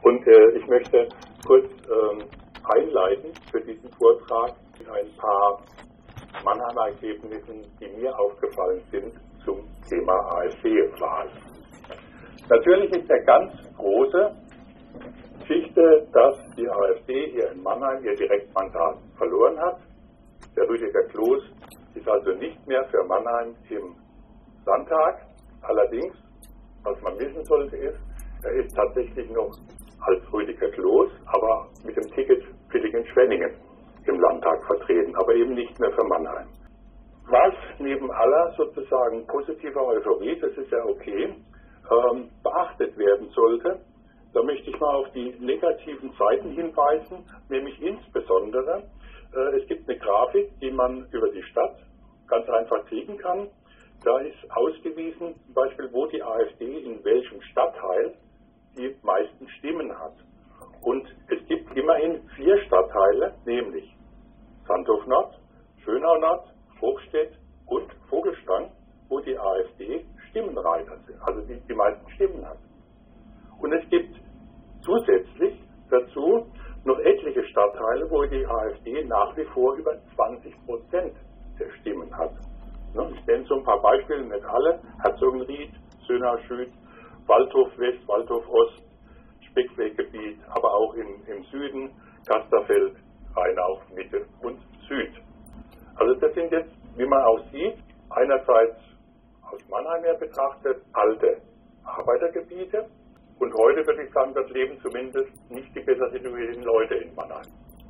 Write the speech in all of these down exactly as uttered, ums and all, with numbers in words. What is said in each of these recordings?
Und äh, ich möchte kurz ähm, einleiten für diesen Vortrag mit ein paar Mannheimer Ergebnissen, die mir aufgefallen sind zum Thema AfD-Wahl. Natürlich ist der ganz große Geschichte, dass die AfD hier in Mannheim ihr Direktmandat verloren hat. Der Rüdiger Kloß ist also nicht mehr für Mannheim im Landtag. Allerdings, was man wissen sollte, ist, er ist tatsächlich noch als Rüdiger Kloß, aber mit dem Ticket Villingen-Schwenningen im Landtag vertreten, aber eben nicht mehr für Mannheim. Was neben aller sozusagen positiver Euphorie, das ist ja okay, ähm, beachtet werden sollte, da möchte ich mal auf die negativen Seiten hinweisen, nämlich insbesondere, äh, es gibt eine Grafik, die man über die Stadt ganz einfach kriegen kann. Da ist ausgewiesen, zum Beispiel, wo die AfD in welchem Stadtteil die meisten Stimmen hat. Und es gibt immerhin vier Stadtteile, nämlich Sandhof Nord, Schönau Nord, Hochstedt und Vogelstrang, wo die AfD Stimmenreiter sind, also die die meisten Stimmen hat. Und es gibt zusätzlich dazu noch etliche Stadtteile, wo die AfD nach wie vor über zwanzig Prozent der Stimmen hat. Ich nenne so ein paar Beispiele, nicht alle: Herzogenried, Söhner-Schüt, Waldhof West, Waldhof Ost, Speckweggebiet, aber auch in, im Süden, Gasterfeld, Rheinau, Mitte und Süd. Also das sind jetzt, wie man auch sieht, einerseits aus Mannheim her betrachtet alte Arbeitergebiete, und heute würde ich sagen, das leben zumindest nicht die besser situierten Leute in Mannheim.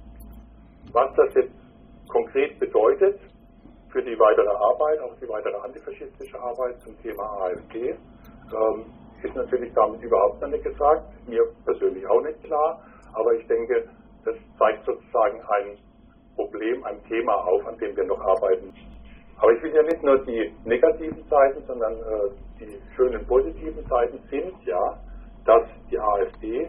Was das jetzt konkret bedeutet für die weitere Arbeit, auch die weitere antifaschistische Arbeit zum Thema AfD, ähm, ist natürlich damit überhaupt noch nicht gesagt, mir persönlich auch nicht klar, aber ich denke, das zeigt sozusagen ein Problem, ein Thema auf, an dem wir noch arbeiten. Aber ich will ja nicht nur die negativen Seiten, sondern äh, die schönen positiven Seiten sind ja, dass die AfD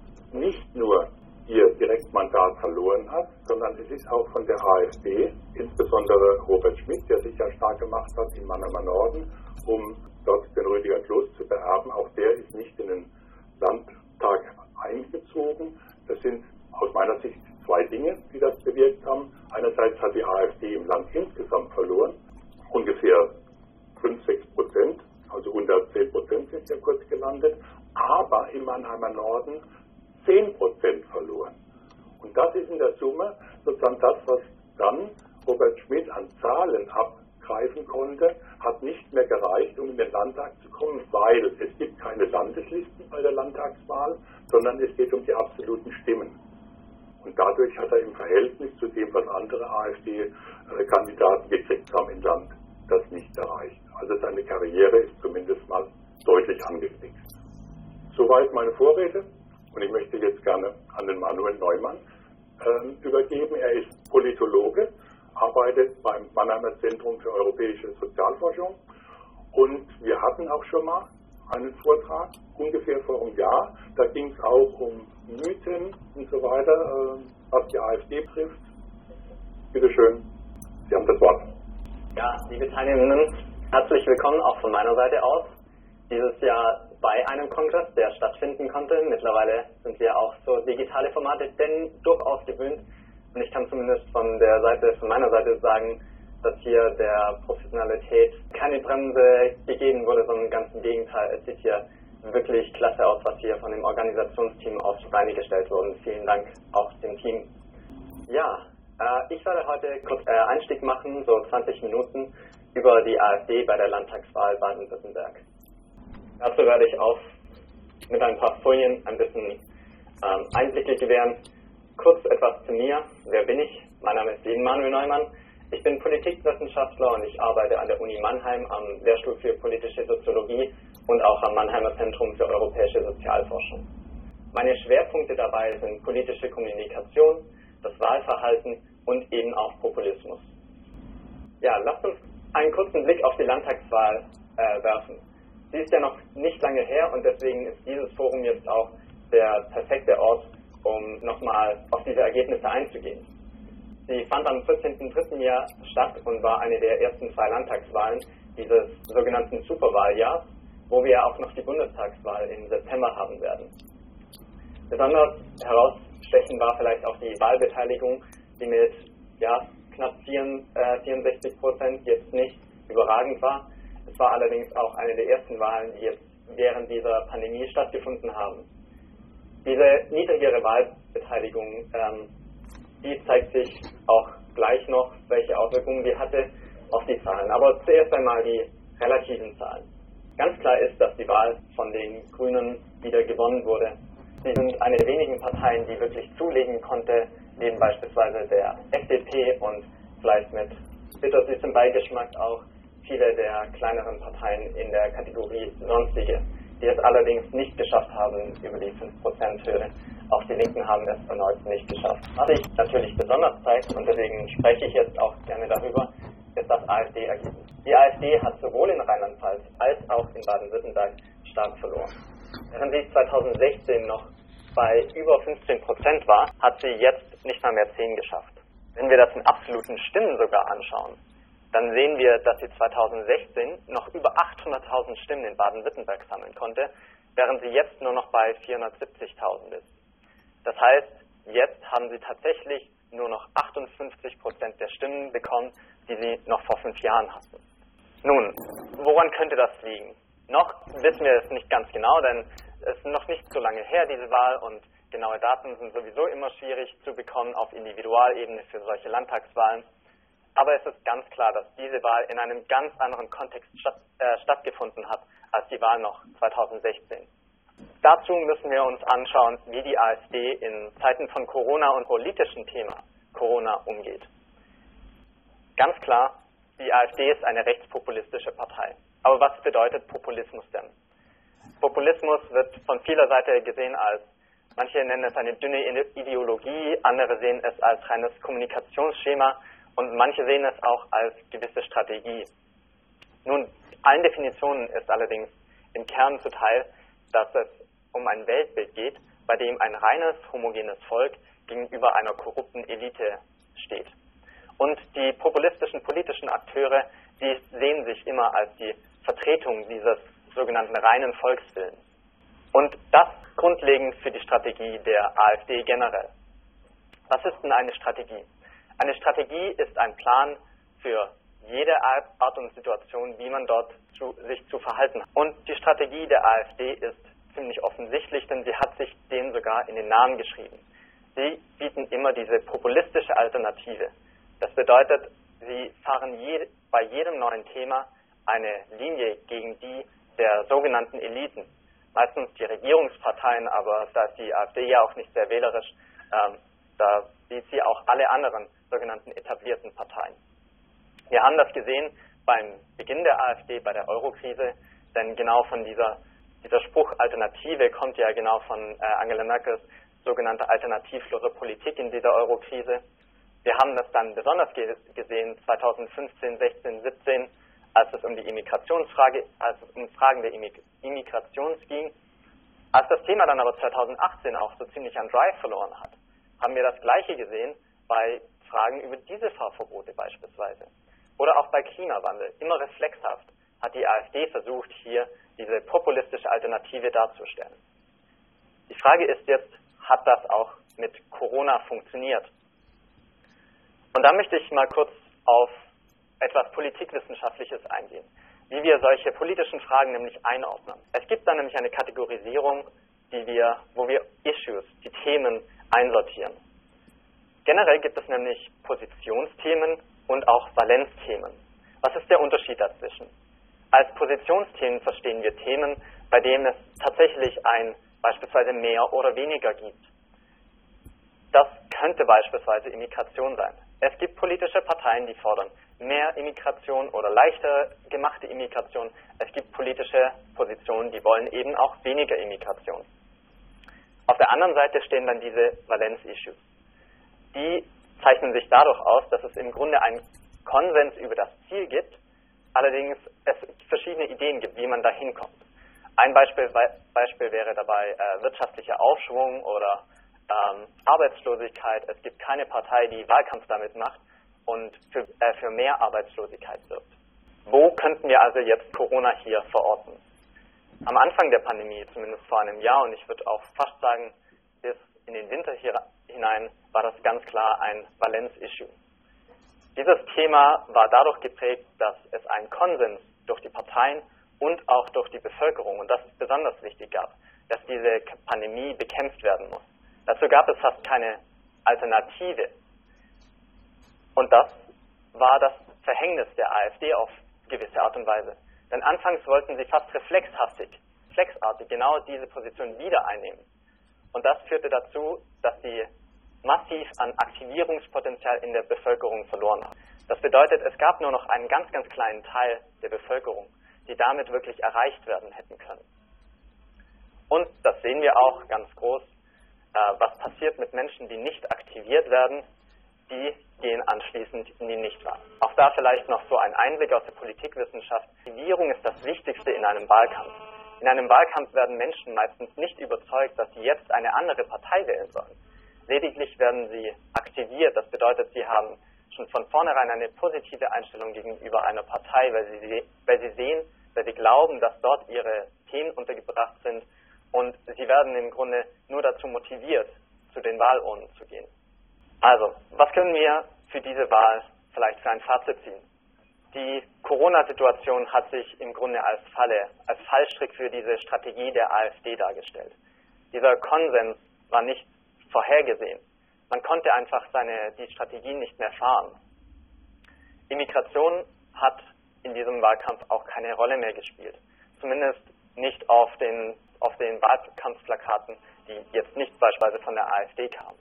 nicht nur ihr Direktmandat verloren hat, sondern es ist auch von der AfD, insbesondere Robert Schmidt, der sich ja stark gemacht hat im Mannheimer Norden, um dort den Rüdiger Kloß zu beerben, auch der ist nicht in den Landtag eingezogen. Das sind aus meiner Sicht zwei Dinge, die das bewirkt haben. Einerseits hat die AfD im Land insgesamt verloren, ungefähr fünf, sechs Prozent, also unter zehn Prozent sind ja kurz gelandet, aber im Mannheimer Norden zehn Prozent verloren. Und das ist in der Summe sozusagen das, was dann Robert Schmidt an Zahlen abgreifen konnte, hat nicht mehr gereicht, um in den Landtag zu kommen, weil es gibt keine Landeslisten bei der Landtagswahl, sondern es geht um die absoluten Stimmen. Und dadurch hat er im Verhältnis zu dem, was andere AfD-Kandidaten gekriegt haben im Land, das nicht erreicht. Also seine Karriere ist zumindest mal deutlich angefixt. Soweit meine Vorrede, und ich möchte jetzt gerne an den Manuel Neumann äh, übergeben. Er ist Politologe, arbeitet beim Mannheimer Zentrum für Europäische Sozialforschung, und wir hatten auch schon mal einen Vortrag, ungefähr vor einem Jahr. Da ging es auch um Mythen und so weiter, äh, was die AfD betrifft. Bitte schön, Sie haben das Wort. Ja, liebe Teilnehmenden, herzlich willkommen auch von meiner Seite aus. Dieses Jahr bei einem Kongress, der stattfinden konnte. Mittlerweile sind wir auch so digitale Formate denn durchaus gewöhnt. Und ich kann zumindest von der Seite, von meiner Seite sagen, dass hier der Professionalität keine Bremse gegeben wurde, sondern ganz im Gegenteil. Es sieht hier wirklich klasse aus, was hier von dem Organisationsteam auf die Beine gestellt wurde. Vielen Dank auch dem Team. Ja, äh, ich werde heute kurz äh, Einstieg machen, so zwanzig Minuten, über die AfD bei der Landtagswahl Baden-Württemberg. Dazu werde ich auch mit ein paar Folien ein bisschen ähm, Einblicke gewähren. Kurz etwas zu mir. Wer bin ich? Mein Name ist Manuel Neumann. Ich bin Politikwissenschaftler und ich arbeite an der Uni Mannheim am Lehrstuhl für politische Soziologie und auch am Mannheimer Zentrum für europäische Sozialforschung. Meine Schwerpunkte dabei sind politische Kommunikation, das Wahlverhalten und eben auch Populismus. Ja, lasst uns einen kurzen Blick auf die Landtagswahl äh, werfen. Sie ist ja noch nicht lange her und deswegen ist dieses Forum jetzt auch der perfekte Ort, um nochmal auf diese Ergebnisse einzugehen. Sie fand am vierzehnten dritten Jahr statt und war eine der ersten zwei Landtagswahlen dieses sogenannten Superwahljahrs, wo wir auch noch die Bundestagswahl im September haben werden. Besonders herausstechend war vielleicht auch die Wahlbeteiligung, die mit ja, knapp vierundsechzig Prozent jetzt nicht überragend war. Es war allerdings auch eine der ersten Wahlen, die jetzt während dieser Pandemie stattgefunden haben. Diese niedrigere Wahlbeteiligung, ähm, die zeigt sich auch gleich noch, welche Auswirkungen die hatte auf die Zahlen. Aber zuerst einmal die relativen Zahlen. Ganz klar ist, dass die Wahl von den Grünen wieder gewonnen wurde. Sie sind eine der wenigen Parteien, die wirklich zulegen konnte, neben beispielsweise der F D P und vielleicht mit bittersüßem Beigeschmack auch viele der kleineren Parteien in der Kategorie Sonstige, die es allerdings nicht geschafft haben über die fünf Prozent Hürde. Auch die Linken haben es erneut nicht geschafft. Was sich natürlich besonders zeigt, und deswegen spreche ich jetzt auch gerne darüber, ist das AfD-Ergebnis. Die AfD hat sowohl in Rheinland-Pfalz als auch in Baden-Württemberg stark verloren. Während sie zweitausendsechzehn noch bei über fünfzehn Prozent war, hat sie jetzt nicht mal mehr zehn geschafft. Wenn wir das in absoluten Stimmen sogar anschauen, dann sehen wir, dass sie zweitausendsechzehn noch über achthunderttausend Stimmen in Baden-Württemberg sammeln konnte, während sie jetzt nur noch bei vierhundertsiebzigtausend ist. Das heißt, jetzt haben sie tatsächlich nur noch achtundfünfzig Prozent der Stimmen bekommen, die sie noch vor fünf Jahren hatten. Nun, woran könnte das liegen? Noch wissen wir es nicht ganz genau, denn es ist noch nicht so lange her, diese Wahl, und genaue Daten sind sowieso immer schwierig zu bekommen auf Individualebene für solche Landtagswahlen. Aber es ist ganz klar, dass diese Wahl in einem ganz anderen Kontext statt, äh, stattgefunden hat als die Wahl noch zweitausendsechzehn. Dazu müssen wir uns anschauen, wie die AfD in Zeiten von Corona und politischem Thema Corona umgeht. Ganz klar, die AfD ist eine rechtspopulistische Partei. Aber was bedeutet Populismus denn? Populismus wird von vieler Seite gesehen als, manche nennen es eine dünne Ideologie, andere sehen es als reines Kommunikationsschema und manche sehen es auch als gewisse Strategie. Nun, allen Definitionen ist allerdings im Kern zuteil, dass es um ein Weltbild geht, bei dem ein reines, homogenes Volk gegenüber einer korrupten Elite steht. Und die populistischen politischen Akteure, die sehen sich immer als die Vertretung dieses sogenannten reinen Volkswillens. Und das grundlegend für die Strategie der AfD generell. Was ist denn eine Strategie? Eine Strategie ist ein Plan für jede Art und Situation, wie man dort zu, sich zu verhalten hat. Und die Strategie der AfD ist ziemlich offensichtlich, denn sie hat sich dem sogar in den Namen geschrieben. Sie bieten immer diese populistische Alternative. Das bedeutet, sie fahren je, bei jedem neuen Thema eine Linie gegen die der sogenannten Eliten. Meistens die Regierungsparteien, aber da ist die AfD ja auch nicht sehr wählerisch, ähm, da sieht sie auch alle anderen sogenannten etablierten Parteien. Wir haben das gesehen beim Beginn der AfD, bei der Eurokrise, denn genau von dieser, dieser Spruch Alternative kommt ja genau von äh, Angela Merkels sogenannte alternativlose Politik in dieser Eurokrise. Wir haben das dann besonders ge- gesehen zweitausendfünfzehn, sechzehn, siebzehn, als es um die Immigrationsfrage, als es um Fragen der Immig- Immigration ging. Als das Thema dann aber zweitausendachtzehn auch so ziemlich an Drive verloren hat, haben wir das Gleiche gesehen bei Fragen über Dieselfahrverbote beispielsweise. Oder auch bei Klimawandel. Immer reflexhaft hat die AfD versucht, hier diese populistische Alternative darzustellen. Die Frage ist jetzt, hat das auch mit Corona funktioniert? Und da möchte ich mal kurz auf etwas Politikwissenschaftliches eingehen, wie wir solche politischen Fragen nämlich einordnen. Es gibt da nämlich eine Kategorisierung, die wir, wo wir Issues, die Themen einsortieren. Generell gibt es nämlich Positionsthemen und auch Valenzthemen. Was ist der Unterschied dazwischen? Als Positionsthemen verstehen wir Themen, bei denen es tatsächlich ein beispielsweise mehr oder weniger gibt. Das könnte beispielsweise Immigration sein. Es gibt politische Parteien, die fordern mehr Immigration oder leichter gemachte Immigration. Es gibt politische Positionen, die wollen eben auch weniger Immigration. Auf der anderen Seite stehen dann diese Valenz-Issues. Die zeichnen sich dadurch aus, dass es im Grunde einen Konsens über das Ziel gibt, allerdings es verschiedene Ideen gibt, wie man da hinkommt. Ein Beispiel, Beispiel wäre dabei äh, wirtschaftlicher Aufschwung oder ähm, Arbeitslosigkeit. Es gibt keine Partei, die Wahlkampf damit macht und für, äh, für mehr Arbeitslosigkeit wirbt. Wo könnten wir also jetzt Corona hier verorten? Am Anfang der Pandemie, zumindest vor einem Jahr, und ich würde auch fast sagen, bis in den Winter hier hinein war das ganz klar ein Valenz-Issue. Dieses Thema war dadurch geprägt, dass es einen Konsens durch die Parteien und auch durch die Bevölkerung, und das ist besonders wichtig, gab, dass diese Pandemie bekämpft werden muss. Dazu gab es fast keine Alternative. Und das war das Verhängnis der AfD auf gewisse Art und Weise. Denn anfangs wollten sie fast reflexhaftig, reflexartig genau diese Position wieder einnehmen. Und das führte dazu, dass sie massiv an Aktivierungspotenzial in der Bevölkerung verloren haben. Das bedeutet, es gab nur noch einen ganz, ganz kleinen Teil der Bevölkerung, die damit wirklich erreicht werden hätten können. Und das sehen wir auch ganz groß, äh, was passiert mit Menschen, die nicht aktiviert werden, die gehen anschließend in die Nichtwahl. Auch da vielleicht noch so ein Einblick aus der Politikwissenschaft. Aktivierung ist das Wichtigste in einem Wahlkampf. In einem Wahlkampf werden Menschen meistens nicht überzeugt, dass sie jetzt eine andere Partei wählen sollen. Lediglich werden sie aktiviert. Das bedeutet, sie haben schon von vornherein eine positive Einstellung gegenüber einer Partei, weil sie, weil sie sehen, weil sie glauben, dass dort ihre Themen untergebracht sind, und sie werden im Grunde nur dazu motiviert, zu den Wahlurnen zu gehen. Also, was können wir für diese Wahl vielleicht für ein Fazit ziehen? Die Corona-Situation hat sich im Grunde als Falle, als Fallstrick für diese Strategie der AfD dargestellt. Dieser Konsens war nicht vorhergesehen. Man konnte einfach seine, die Strategie nicht mehr fahren. Immigration hat in diesem Wahlkampf auch keine Rolle mehr gespielt. Zumindest nicht auf den, auf den Wahlkampfplakaten, die jetzt nicht beispielsweise von der AfD kamen.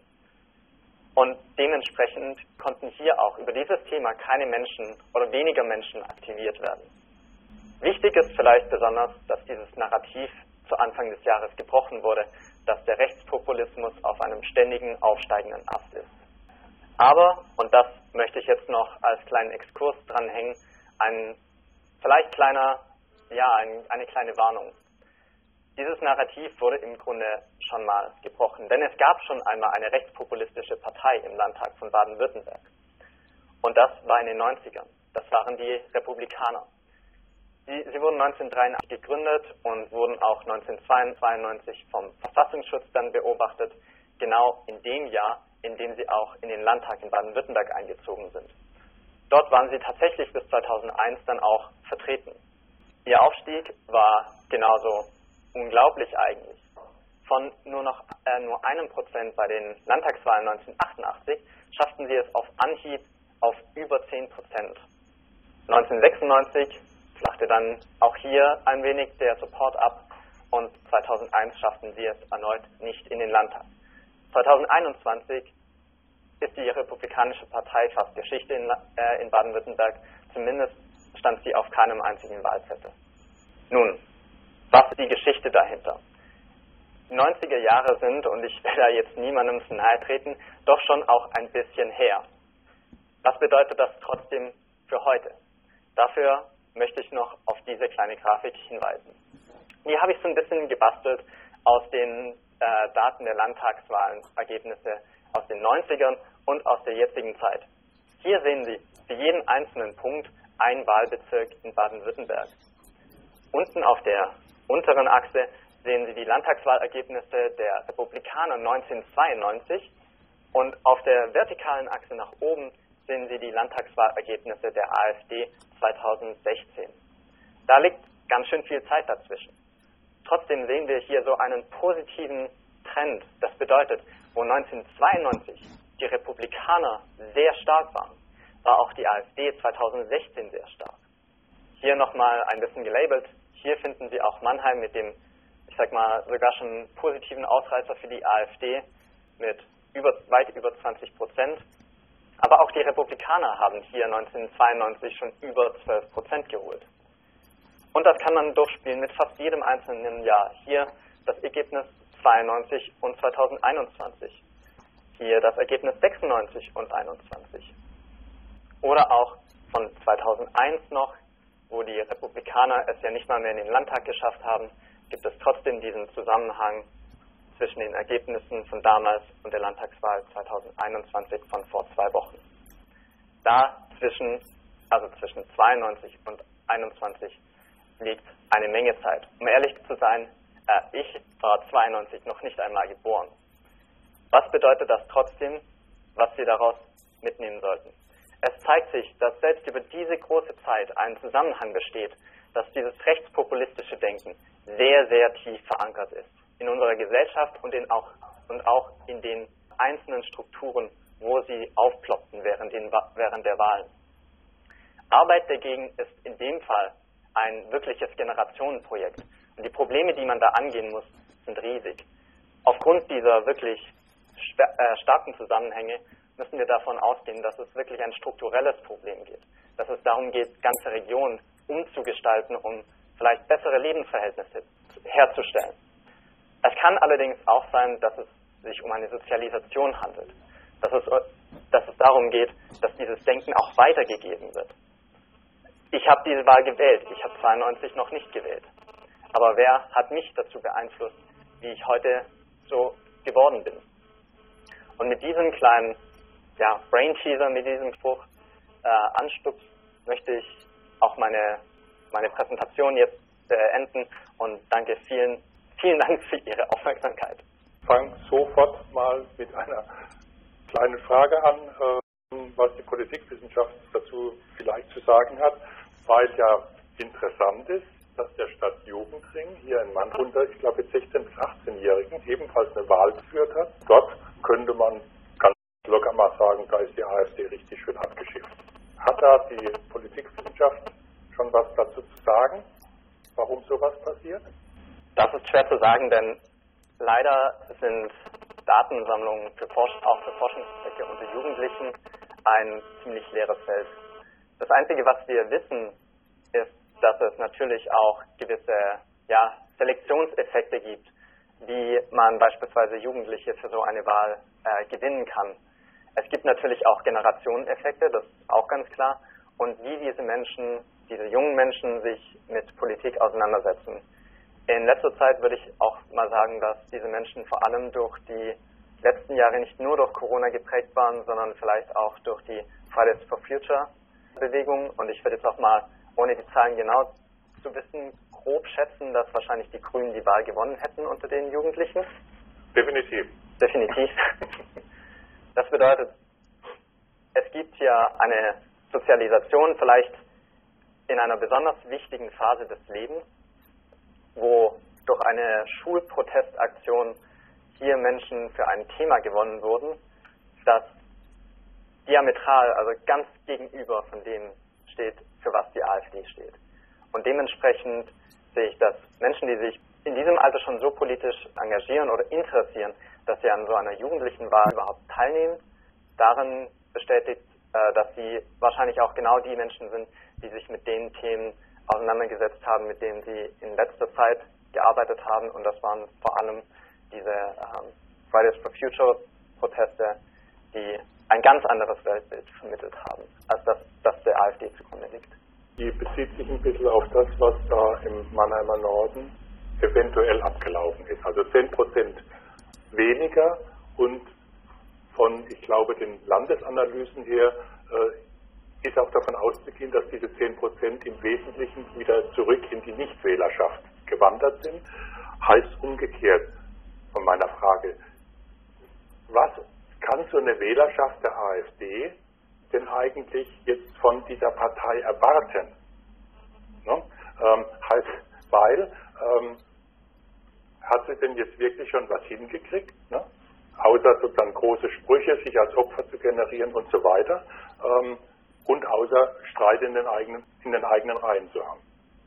Und dementsprechend konnten hier auch über dieses Thema keine Menschen oder weniger Menschen aktiviert werden. Wichtig ist vielleicht besonders, dass dieses Narrativ zu Anfang des Jahres gebrochen wurde, dass der Rechtspopulismus auf einem ständigen aufsteigenden Ast ist. Aber, und das möchte ich jetzt noch als kleinen Exkurs dranhängen, ein vielleicht kleiner, ja, ein, eine kleine Warnung. Dieses Narrativ wurde im Grunde schon mal gebrochen, denn es gab schon einmal eine rechtspopulistische Partei im Landtag von Baden-Württemberg. Und das war in den neunzigern. Das waren die Republikaner. Sie, sie wurden neunzehnhundertdreiundachtzig gegründet und wurden auch neunzehnhundertzweiundneunzig vom Verfassungsschutz dann beobachtet, genau in dem Jahr, in dem sie auch in den Landtag in Baden-Württemberg eingezogen sind. Dort waren sie tatsächlich bis zweitausendeins dann auch vertreten. Ihr Aufstieg war genauso unglaublich eigentlich. Von nur noch äh, nur einem Prozent bei den Landtagswahlen neunzehnhundertachtundachtzig schafften sie es auf Anhieb auf über zehn Prozent. neunzehnhundertsechsundneunzig flachte dann auch hier ein wenig der Support ab und zweitausendeins schafften sie es erneut nicht in den Landtag. zweitausendeinundzwanzig ist die Republikanische Partei fast Geschichte in, äh, in Baden-Württemberg. Zumindest stand sie auf keinem einzigen Wahlzettel. Nun, was ist die Geschichte dahinter? Die neunziger Jahre sind, und ich will da jetzt niemandem zu nahe treten, doch schon auch ein bisschen her. Was bedeutet das trotzdem für heute? Dafür möchte ich noch auf diese kleine Grafik hinweisen. Die habe ich so ein bisschen gebastelt aus den äh, Daten der Landtagswahlergebnisse aus den neunzigern und aus der jetzigen Zeit. Hier sehen Sie für jeden einzelnen Punkt ein Wahlbezirk in Baden-Württemberg. Unten auf der unteren Achse sehen Sie die Landtagswahlergebnisse der Republikaner neunzehnhundertzweiundneunzig und auf der vertikalen Achse nach oben sehen Sie die Landtagswahlergebnisse der AfD zweitausendsechzehn. Da liegt ganz schön viel Zeit dazwischen. Trotzdem sehen wir hier so einen positiven Trend. Das bedeutet, wo neunzehnhundertzweiundneunzig die Republikaner sehr stark waren, war auch die AfD zweitausendsechzehn sehr stark. Hier nochmal ein bisschen gelabelt. Hier finden Sie auch Mannheim mit dem, ich sag mal, sogar schon positiven Ausreißer für die AfD mit über, weit über zwanzig Prozent. Aber auch die Republikaner haben hier neunzehnhundertzweiundneunzig schon über zwölf Prozent geholt. Und das kann man durchspielen mit fast jedem einzelnen Jahr. Hier das Ergebnis zweiundneunzig und zweitausendeinundzwanzig. Hier das Ergebnis sechsundneunzig und einundzwanzig. Oder auch von zweitausendeins noch, wo die Republikaner es ja nicht mal mehr in den Landtag geschafft haben, gibt es trotzdem diesen Zusammenhang zwischen den Ergebnissen von damals und der Landtagswahl zweitausendeinundzwanzig von vor zwei Wochen. Da zwischen, also zwischen zweiundneunzig und einundzwanzig liegt eine Menge Zeit. Um ehrlich zu sein, äh, ich war zweiundneunzig noch nicht einmal geboren. Was bedeutet das trotzdem, was wir daraus mitnehmen sollten? Es zeigt sich, dass selbst über diese große Zeit ein Zusammenhang besteht, dass dieses rechtspopulistische Denken sehr, sehr tief verankert ist in unserer Gesellschaft und, in auch, und auch in den einzelnen Strukturen, wo sie aufploppten während, den, während der Wahlen. Arbeit dagegen ist in dem Fall ein wirkliches Generationenprojekt. Und die Probleme, die man da angehen muss, sind riesig. Aufgrund dieser wirklich äh, starken Zusammenhänge müssen wir davon ausgehen, dass es wirklich ein strukturelles Problem geht. Dass es darum geht, ganze Regionen umzugestalten, um vielleicht bessere Lebensverhältnisse herzustellen. Es kann allerdings auch sein, dass es sich um eine Sozialisation handelt. Dass es, dass es darum geht, dass dieses Denken auch weitergegeben wird. Ich habe diese Wahl gewählt. Ich habe zweiundneunzig noch nicht gewählt. Aber wer hat mich dazu beeinflusst, wie ich heute so geworden bin? Und mit diesem kleinen ja, Brain-Teaser, mit diesem Spruch äh, Anstups, möchte ich auch meine, meine Präsentation jetzt beenden und danke vielen, vielen Dank für Ihre Aufmerksamkeit. Ich fange sofort mal mit einer kleinen Frage an, äh, was die Politikwissenschaft dazu vielleicht zu sagen hat, weil ja interessant ist, dass der Stadtjugendring hier in Mannheim unter, ich glaube, sechzehn- bis achtzehnjährigen ebenfalls eine Wahl geführt hat. Dort könnte man ganz locker mal sagen, da ist die AfD richtig schön abgeschifft. Hat da die Politikwissenschaft schon was dazu zu sagen, warum sowas passiert? Das ist schwer zu sagen, denn leider sind Datensammlungen für Forsch- auch für Forschungszwecke unter Jugendlichen ein ziemlich leeres Feld. Das Einzige, was wir wissen, ist, dass es natürlich auch gewisse ja, Selektionseffekte gibt, wie man beispielsweise Jugendliche für so eine Wahl äh, gewinnen kann. Es gibt natürlich auch Generationeneffekte, das ist auch ganz klar, und wie diese Menschen, diese jungen Menschen sich mit Politik auseinandersetzen. In letzter Zeit würde ich auch mal sagen, dass diese Menschen vor allem durch die letzten Jahre nicht nur durch Corona geprägt waren, sondern vielleicht auch durch die Fridays for Future Bewegung. Und ich würde jetzt auch mal, ohne die Zahlen genau zu wissen, grob schätzen, dass wahrscheinlich die Grünen die Wahl gewonnen hätten unter den Jugendlichen. Definitiv. Definitiv. Das bedeutet, es gibt ja eine Sozialisation vielleicht in einer besonders wichtigen Phase des Lebens, wo durch eine Schulprotestaktion hier Menschen für ein Thema gewonnen wurden, das diametral, also ganz gegenüber von dem steht, für was die AfD steht. Und dementsprechend sehe ich, dass Menschen, die sich in diesem Alter schon so politisch engagieren oder interessieren, dass sie an so einer jugendlichen Wahl überhaupt teilnehmen, darin bestätigt, dass sie wahrscheinlich auch genau die Menschen sind, die sich mit den Themen auseinandergesetzt haben, mit denen sie in letzter Zeit gearbeitet haben. Und das waren vor allem diese ähm, Fridays for Future Proteste, die ein ganz anderes Weltbild vermittelt haben, als das, das der AfD zugrunde liegt. Die bezieht sich ein bisschen auf das, was da im Mannheimer Norden eventuell abgelaufen ist. Also zehn Prozent weniger und von, ich glaube, den Landesanalysen her äh, ist auch davon auszugehen, dass diese zehn Prozent im Wesentlichen wieder zurück in die Nichtwählerschaft gewandert sind. Heißt umgekehrt von meiner Frage, was kann so eine Wählerschaft der AfD denn eigentlich jetzt von dieser Partei erwarten? Ne? Ähm, heißt, weil ähm, hat sie denn jetzt wirklich schon was hingekriegt? Ne? Außer sozusagen große Sprüche, sich als Opfer zu generieren und so weiter, ähm, und außer Streit in den eigenen, in den eigenen Reihen zu haben.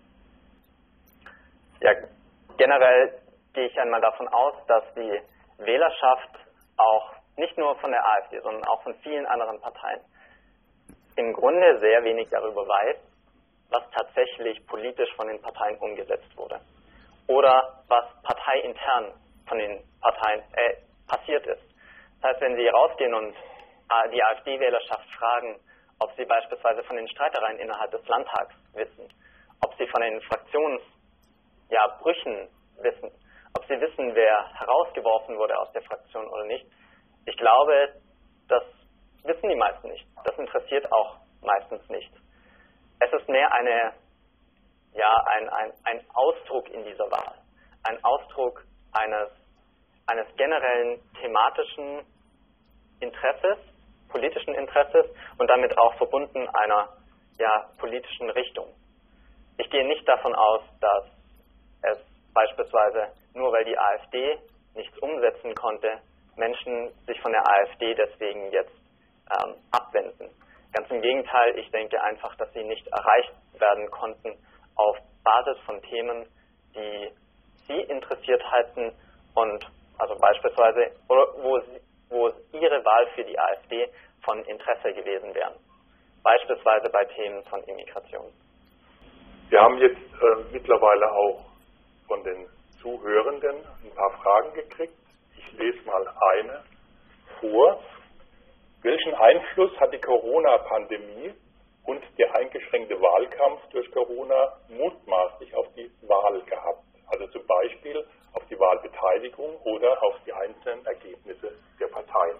Ja, generell gehe ich einmal davon aus, dass die Wählerschaft auch nicht nur von der AfD, sondern auch von vielen anderen Parteien im Grunde sehr wenig darüber weiß, was tatsächlich politisch von den Parteien umgesetzt wurde oder was parteiintern von den Parteien äh, passiert ist. Das heißt, wenn Sie rausgehen und äh, die AfD-Wählerschaft fragen, ob sie beispielsweise von den Streitereien innerhalb des Landtags wissen, ob sie von den Fraktionsbrüchen ja, wissen, ob sie wissen, wer herausgeworfen wurde aus der Fraktion oder nicht. Ich glaube, das wissen die meisten nicht. Das interessiert auch meistens nicht. Es ist mehr eine, ja, ein, ein, ein Ausdruck in dieser Wahl, ein Ausdruck eines, eines generellen thematischen Interesses, politischen Interesses und damit auch verbunden einer ja, politischen Richtung. Ich gehe nicht davon aus, dass es beispielsweise, nur weil die AfD nichts umsetzen konnte, Menschen sich von der AfD deswegen jetzt ähm, abwenden. Ganz im Gegenteil, ich denke einfach, dass sie nicht erreicht werden konnten auf Basis von Themen, die sie interessiert halten und also beispielsweise, wo, sie, wo ihre Wahl für die AfD von Interesse gewesen wären. Beispielsweise bei Themen von Immigration. Wir haben jetzt äh, mittlerweile auch von den Zuhörenden ein paar Fragen gekriegt. Ich lese mal eine vor. Welchen Einfluss hat die Corona-Pandemie und der eingeschränkte Wahlkampf durch Corona mutmaßlich auf die Wahl gehabt? Also zum Beispiel auf die Wahlbeteiligung oder auf die einzelnen Ergebnisse der Parteien.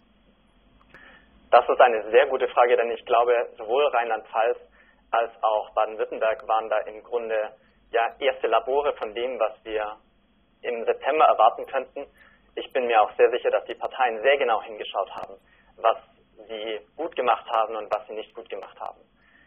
Das ist eine sehr gute Frage, denn ich glaube, sowohl Rheinland-Pfalz als auch Baden-Württemberg waren da im Grunde ja erste Labore von dem, was wir im September erwarten könnten. Ich bin mir auch sehr sicher, dass die Parteien sehr genau hingeschaut haben, was sie gut gemacht haben und was sie nicht gut gemacht haben.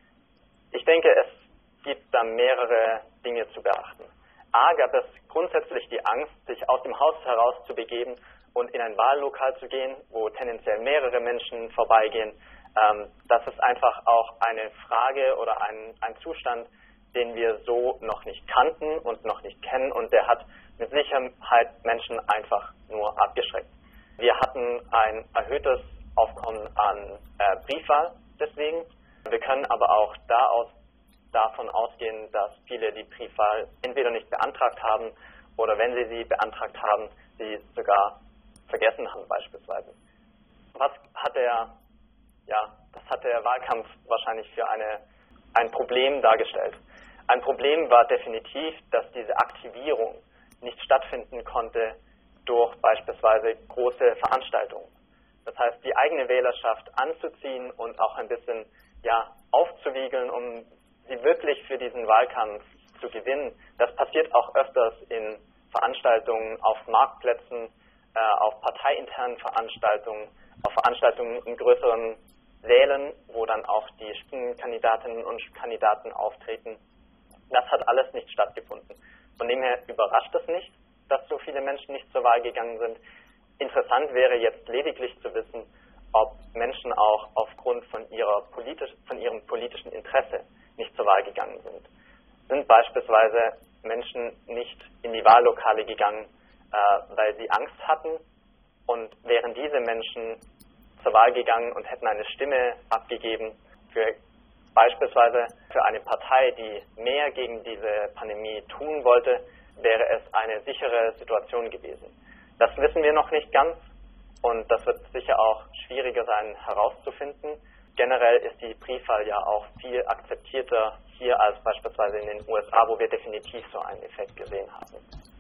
Ich denke, es gibt da mehrere Dinge zu beachten. A, gab es grundsätzlich die Angst, sich aus dem Haus heraus zu begeben und in ein Wahllokal zu gehen, wo tendenziell mehrere Menschen vorbeigehen. Ähm, das ist einfach auch eine Frage oder ein, ein Zustand, den wir so noch nicht kannten und noch nicht kennen, und der hat mit Sicherheit Menschen einfach nur abgeschreckt. Wir hatten ein erhöhtes Aufkommen an äh, Briefwahl deswegen. Wir können aber auch da aus, davon ausgehen, dass viele die Briefwahl entweder nicht beantragt haben oder wenn sie sie beantragt haben, sie sogar vergessen haben beispielsweise. Was hat der, ja, das hat der Wahlkampf wahrscheinlich für eine, ein Problem dargestellt. Ein Problem war definitiv, dass diese Aktivierung nicht stattfinden konnte durch beispielsweise große Veranstaltungen. Das heißt, die eigene Wählerschaft anzuziehen und auch ein bisschen ja, aufzuwiegeln, um sie wirklich für diesen Wahlkampf zu gewinnen. Das passiert auch öfters in Veranstaltungen auf Marktplätzen, äh, auf parteiinternen Veranstaltungen, auf Veranstaltungen in größeren Sälen, wo dann auch die Spitzenkandidatinnen und Kandidaten auftreten. Das hat alles nicht stattgefunden. Von dem her überrascht es nicht, dass so viele Menschen nicht zur Wahl gegangen sind. Interessant wäre jetzt lediglich zu wissen, ob Menschen auch aufgrund von, ihrer politisch, von ihrem politischen Interesse nicht zur Wahl gegangen sind. Sind beispielsweise Menschen nicht in die Wahllokale gegangen, äh, weil sie Angst hatten, und wären diese Menschen zur Wahl gegangen und hätten eine Stimme abgegeben für beispielsweise für eine Partei, die mehr gegen diese Pandemie tun wollte, wäre es eine sichere Situation gewesen. Das wissen wir noch nicht ganz, und das wird sicher auch schwieriger sein herauszufinden. Generell ist die Briefwahl ja auch viel akzeptierter hier als beispielsweise in den U S A, wo wir definitiv so einen Effekt gesehen haben.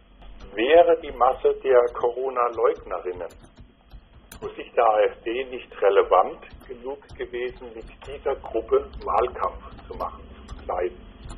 Wäre die Masse der Corona-Leugnerinnen aus Sicht der AfD nicht relevant genug gewesen, mit dieser Gruppe Wahlkampf zu machen, zu leiten?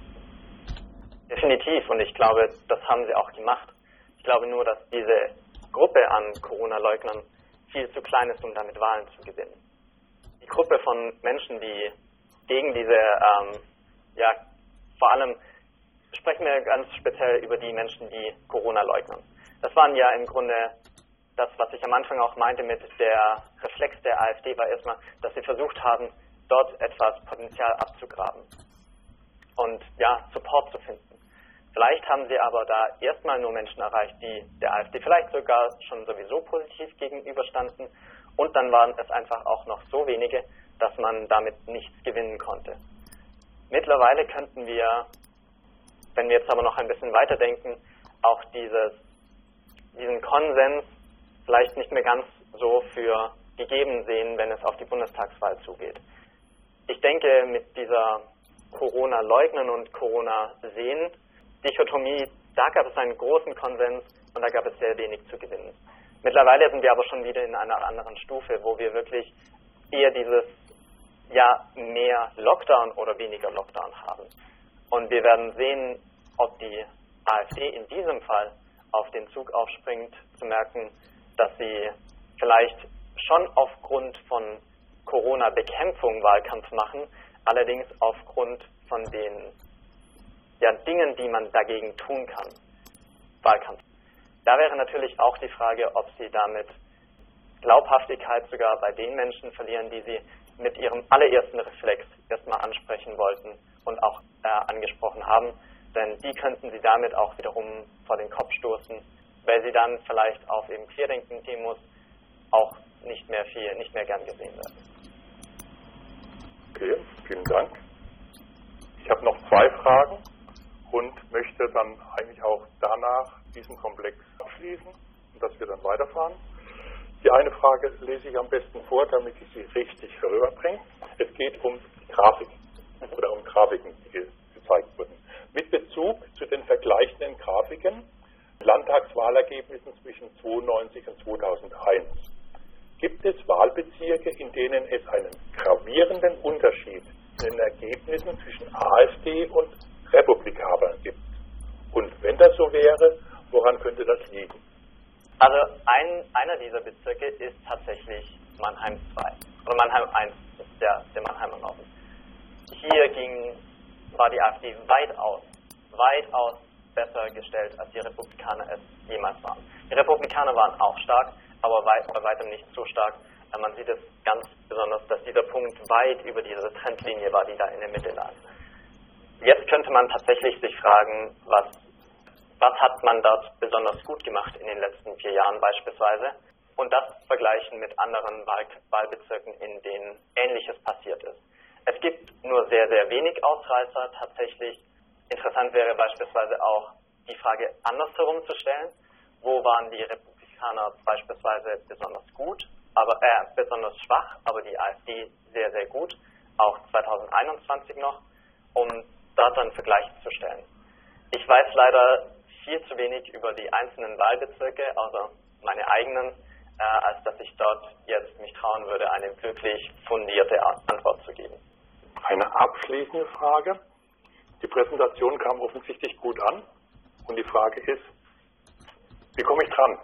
Definitiv, und ich glaube, das haben sie auch gemacht. Ich glaube nur, dass diese Gruppe an Corona-Leugnern viel zu klein ist, um damit Wahlen zu gewinnen. Die Gruppe von Menschen, die gegen diese, ähm, ja, vor allem sprechen wir ganz speziell über die Menschen, die Corona leugnen. Das waren ja im Grunde das, was ich am Anfang auch meinte mit der Reflex der AfD, war erstmal, dass sie versucht haben, dort etwas Potenzial abzugraben und ja, Support zu finden. Vielleicht haben sie aber da erstmal nur Menschen erreicht, die der AfD vielleicht sogar schon sowieso positiv gegenüberstanden, und dann waren es einfach auch noch so wenige, dass man damit nichts gewinnen konnte. Mittlerweile könnten wir, wenn wir jetzt aber noch ein bisschen weiterdenken, auch dieses, diesen Konsens vielleicht nicht mehr ganz so für gegeben sehen, wenn es auf die Bundestagswahl zugeht. Ich denke, mit dieser Corona-Leugnen und Corona-Sehen-Dichotomie, da gab es einen großen Konsens und da gab es sehr wenig zu gewinnen. Mittlerweile sind wir aber schon wieder in einer anderen Stufe, wo wir wirklich eher dieses, ja, mehr Lockdown oder weniger Lockdown haben. Und wir werden sehen, ob die AfD in diesem Fall auf den Zug aufspringt, zu merken, dass sie vielleicht schon aufgrund von Corona-Bekämpfung Wahlkampf machen, allerdings aufgrund von den ja, Dingen, die man dagegen tun kann, Wahlkampf. Da wäre natürlich auch die Frage, ob sie damit Glaubhaftigkeit sogar bei den Menschen verlieren, die sie mit ihrem allerersten Reflex erstmal ansprechen wollten und auch äh, angesprochen haben. Denn die könnten sie damit auch wiederum vor den Kopf stoßen, weil sie dann vielleicht auf eben Querdenken-Demos auch nicht mehr viel, nicht mehr gern gesehen werden. Okay, vielen Dank. Ich habe noch zwei Fragen und möchte dann eigentlich auch danach diesen Komplex abschließen und dass wir dann weiterfahren. Die eine Frage lese ich am besten vor, damit ich sie richtig herüberbringe. Es geht um Grafiken oder um Grafiken, die ge gezeigt wurden. Mit Bezug zu den vergleichenden Grafiken Landtagswahlergebnissen zwischen neunzehnhundertneunzig und zweitausendeins. Gibt es Wahlbezirke, in denen es einen gravierenden Unterschied in den Ergebnissen zwischen AfD und Republikanern gibt? Und wenn das so wäre, woran könnte das liegen? Also ein, einer dieser Bezirke ist tatsächlich Mannheim zwei. Oder Mannheim eins ist der, der Mannheimer Norden. Hier ging, war die AfD weitaus, weitaus besser gestellt, als die Republikaner es jemals waren. Die Republikaner waren auch stark, aber weit, bei weitem nicht so stark. Man sieht es ganz besonders, dass dieser Punkt weit über diese Trendlinie war, die da in der Mitte lag. Jetzt könnte man tatsächlich sich fragen, was, was hat man dort besonders gut gemacht in den letzten vier Jahren beispielsweise und das vergleichen mit anderen Wahl, Wahlbezirken, in denen Ähnliches passiert ist. Es gibt nur sehr, sehr wenig Ausreißer tatsächlich. Interessant wäre beispielsweise auch die Frage andersherum zu stellen. Wo waren die Republikaner beispielsweise besonders gut, aber äh, besonders schwach, aber die AfD sehr, sehr gut, auch zweitausendeinundzwanzig noch, um dort einen Vergleich zu stellen. Ich weiß leider viel zu wenig über die einzelnen Wahlbezirke, also meine eigenen, äh, als dass ich dort jetzt mich trauen würde, eine wirklich fundierte Antwort zu geben. Eine abschließende Frage. Die Präsentation kam offensichtlich gut an und die Frage ist, wie komme ich dran?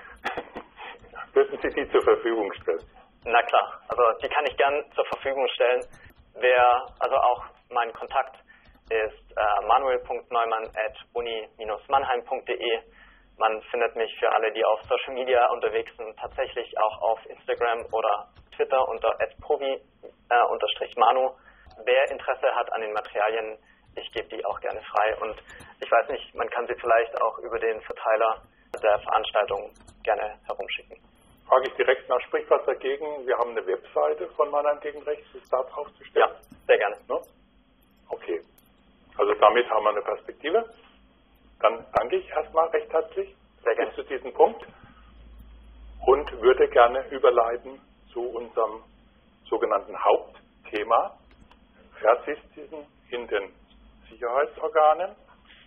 Würden Sie die zur Verfügung stellen? Na klar, also die kann ich gern zur Verfügung stellen. Wer, also auch mein Kontakt ist äh, manuel punkt neumann at uni Bindestrich mannheim punkt de. Man findet mich für alle, die auf Social Media unterwegs sind, tatsächlich auch auf Instagram oder Twitter unter at provi unterstrich manu. Wer Interesse hat an den Materialien, ich gebe die auch gerne frei und ich weiß nicht, man kann sie vielleicht auch über den Verteiler der Veranstaltung gerne herumschicken. Frage ich direkt nach, spricht was dagegen? Wir haben eine Webseite von Mannheim gegen Rechts, ist da drauf zu stellen? Ja, sehr gerne. No? Okay, also damit haben wir eine Perspektive. Dann danke ich erstmal recht herzlich sehr gerne. bis zu diesem Punkt und würde gerne überleiten zu unserem sogenannten Hauptthema, Rassismen in den Sicherheitsorganen,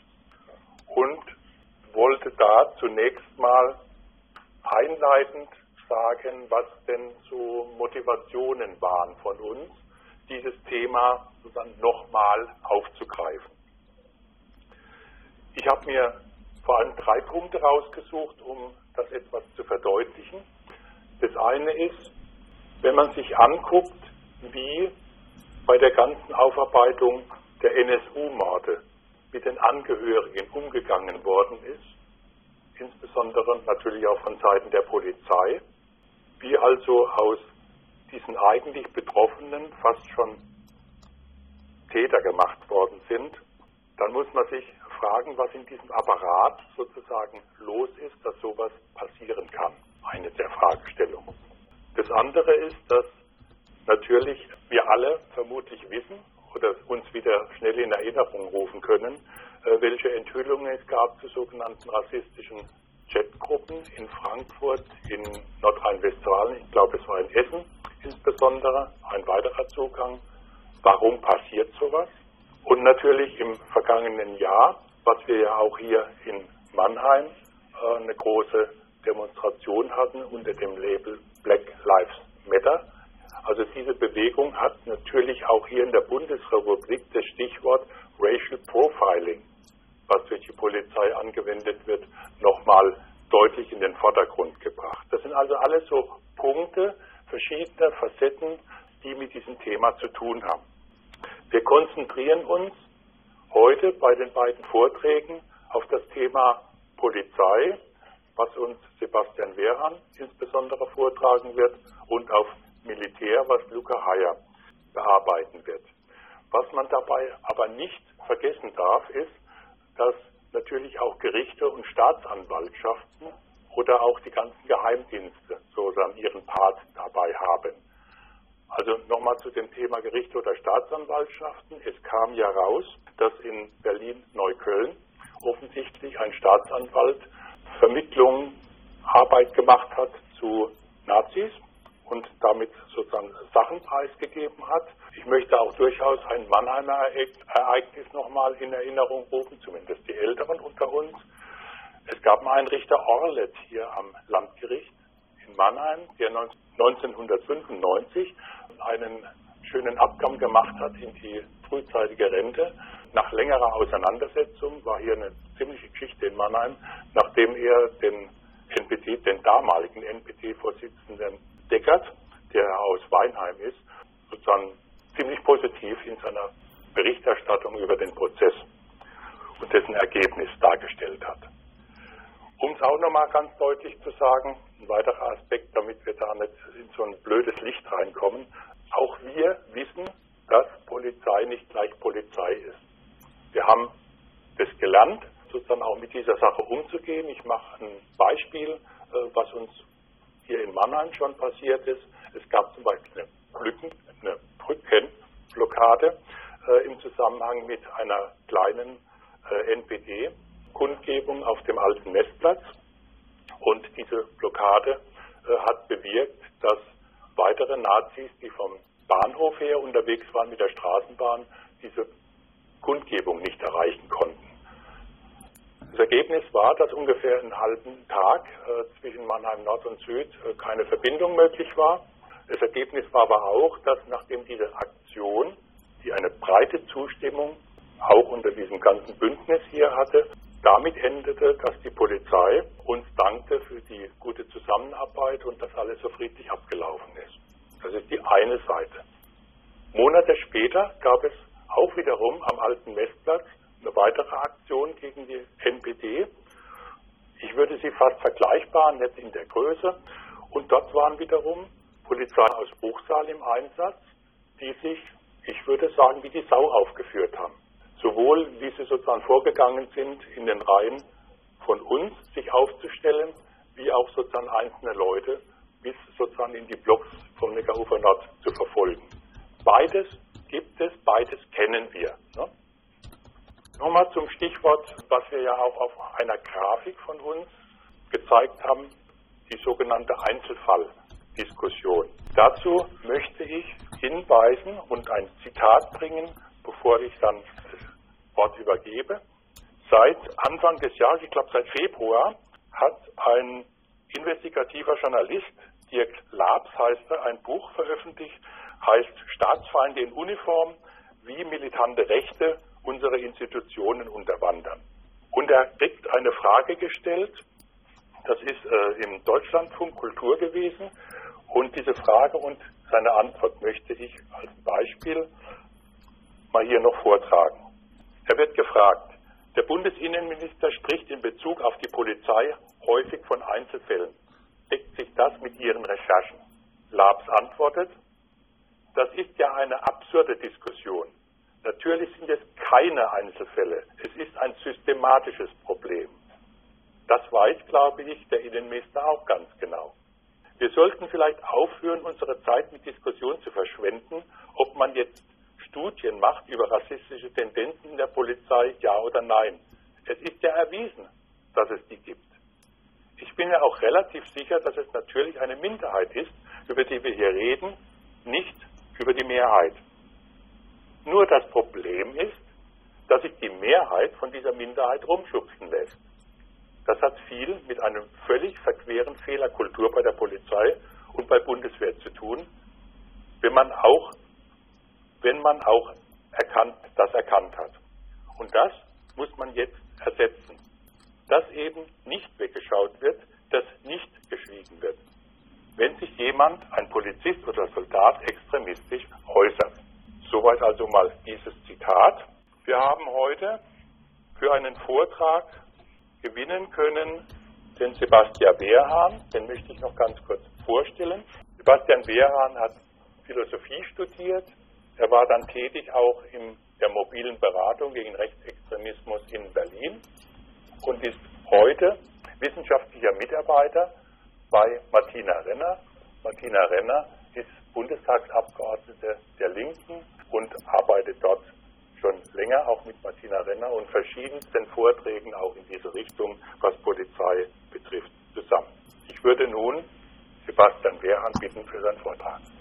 und wollte da zunächst mal einleitend sagen, was denn so Motivationen waren von uns, dieses Thema sozusagen nochmal aufzugreifen. Ich habe mir vor allem drei Punkte rausgesucht, um das etwas zu verdeutlichen. Das eine ist, wenn man sich anguckt, wie bei der ganzen Aufarbeitung der N S U-Morde mit den Angehörigen umgegangen worden ist, insbesondere natürlich auch von Seiten der Polizei, wie also aus diesen eigentlich Betroffenen fast schon Täter gemacht worden sind, dann muss man sich fragen, was in diesem Apparat sozusagen los ist, dass sowas passieren kann. Eine der Fragestellungen. Das andere ist, dass natürlich wir alle vermutlich wissen oder uns wieder schnell in Erinnerung rufen können, welche Enthüllungen es gab zu sogenannten rassistischen Chatgruppen in Frankfurt, in Nordrhein-Westfalen, ich glaube es war in Essen insbesondere, ein weiterer Zugang. Warum passiert sowas? Und natürlich im vergangenen Jahr, was wir ja auch hier in Mannheim eine große Demonstration hatten unter dem Label Black Lives Matter. Also diese Bewegung hat natürlich auch hier in der Bundesrepublik das Stichwort Racial Profiling, was durch die Polizei angewendet wird, nochmal deutlich in den Vordergrund gebracht. Das alles so Punkte, verschiedene Facetten, die mit diesem Thema zu tun haben. Wir konzentrieren uns heute bei den beiden Vorträgen auf das Thema Polizei, was uns Sebastian Wehrhahn insbesondere vortragen wird, und auf Militär, was Luca Heyer bearbeiten wird. Was man dabei aber nicht vergessen darf, ist, dass natürlich auch Gerichte und Staatsanwaltschaften oder auch die ganzen Geheimdienste sozusagen ihren Part dabei haben. Also nochmal zu dem Thema Gerichte oder Staatsanwaltschaften. Es kam ja raus, dass in Berlin-Neukölln offensichtlich ein Staatsanwalt Vermittlung, Arbeit gemacht hat zu Nazis und damit sozusagen Sachen preisgegeben hat. Ich möchte auch durchaus ein Mannheimer Ereignis nochmal in Erinnerung rufen, zumindest die Älteren unter uns. Es gab mal einen Richter Orlet hier am Landgericht in Mannheim, der neunzehnhundertfünfundneunzig einen schönen Abgang gemacht hat in die frühzeitige Rente. Nach längerer Auseinandersetzung war hier eine ziemliche Geschichte in Mannheim, nachdem er den N P T, den damaligen N P T-Vorsitzenden Deckert, der aus Weinheim ist, sozusagen ziemlich positiv in seiner Berichterstattung über den Prozess und dessen Ergebnis dargestellt hat. Um es auch nochmal ganz deutlich zu sagen, ein weiterer Aspekt, damit wir da nicht in so ein blödes Licht reinkommen, auch wir wissen, dass Polizei nicht gleich Polizei ist. Wir haben das gelernt, sozusagen auch mit dieser Sache umzugehen. Ich mache ein Beispiel, was uns hier in Mannheim schon passiert ist. Es gab zum Beispiel eine, Brücken, eine Brückenblockade äh, im Zusammenhang mit einer kleinen äh, N P D-Kundgebung auf dem alten Messplatz. Und diese Blockade äh, hat bewirkt, dass weitere Nazis, die vom Bahnhof her unterwegs waren mit der Straßenbahn, diese Kundgebung nicht erreichen konnten. Das Ergebnis war, dass ungefähr einen halben Tag äh, zwischen Mannheim Nord und Süd äh, keine Verbindung möglich war. Das Ergebnis war aber auch, dass nachdem diese Aktion, die eine breite Zustimmung auch unter diesem ganzen Bündnis hier hatte, damit endete, dass die Polizei uns dankte für die gute Zusammenarbeit und dass alles so friedlich abgelaufen ist. Das ist die eine Seite. Monate später gab es auch wiederum am alten Messplatz eine weitere Aktion gegen die N P D. Ich würde sie fast vergleichbar, nicht in der Größe. Und dort waren wiederum Polizei aus Bruchsal im Einsatz, die sich, ich würde sagen, wie die Sau aufgeführt haben. Sowohl, wie sie sozusagen vorgegangen sind, in den Reihen von uns sich aufzustellen, wie auch sozusagen einzelne Leute bis sozusagen in die Blocks vom Neckarufer Nord zu verfolgen. Beides gibt es, beides kennen wir. Ne? Nochmal zum Stichwort, was wir ja auch auf einer Grafik von uns gezeigt haben, die sogenannte Einzelfalldiskussion. Dazu möchte ich hinweisen und ein Zitat bringen, bevor ich dann das Wort übergebe. Seit Anfang des Jahres, ich glaube seit Februar, hat ein investigativer Journalist, Dirk Labs heißt er, ein Buch veröffentlicht, heißt Staatsfeinde in Uniform, wie militante Rechte unsere Institutionen unterwandern. Und er kriegt eine Frage gestellt, das ist äh, im Deutschlandfunk Kultur gewesen, und diese Frage und seine Antwort möchte ich als Beispiel mal hier noch vortragen. Er wird gefragt, der Bundesinnenminister spricht in Bezug auf die Polizei häufig von Einzelfällen. Deckt sich das mit Ihren Recherchen? Labs antwortet, das ist ja eine absurde Diskussion. Natürlich sind es keine Einzelfälle. Es ist ein systematisches Problem. Das weiß, glaube ich, der Innenminister auch ganz genau. Wir sollten vielleicht aufhören, unsere Zeit mit Diskussionen zu verschwenden, ob man jetzt Studien macht über rassistische Tendenzen in der Polizei, ja oder nein. Es ist ja erwiesen, dass es die gibt. Ich bin ja auch relativ sicher, dass es natürlich eine Minderheit ist, über die wir hier reden, nicht über die Mehrheit. Nur das Problem ist, dass sich die Mehrheit von dieser Minderheit rumschubsen lässt. Das hat viel mit einem völlig verqueren Fehlerkultur bei der Polizei und bei Bundeswehr zu tun, wenn man auch, wenn man auch erkannt, das erkannt hat. Und das muss man jetzt ersetzen. Dass eben nicht weggeschaut wird, dass nicht geschwiegen wird. sich jemand, ein Polizist oder Soldat, extremistisch äußert. Soweit also mal dieses Zitat. Wir haben heute für einen Vortrag gewinnen können den Sebastian Wehrhahn, den möchte ich noch ganz kurz vorstellen. Sebastian Wehrhahn hat Philosophie studiert, er war dann tätig auch in der mobilen Beratung gegen Rechtsextremismus in Berlin und ist heute wissenschaftlicher Mitarbeiter bei Martina Renner. Martina Renner ist Bundestagsabgeordnete der Linken und arbeitet dort schon länger auch mit Martina Renner und verschiedensten Vorträgen auch in diese Richtung, was Polizei betrifft, zusammen. Ich würde nun Sebastian Wehrhahn bitten für seinen Vortrag.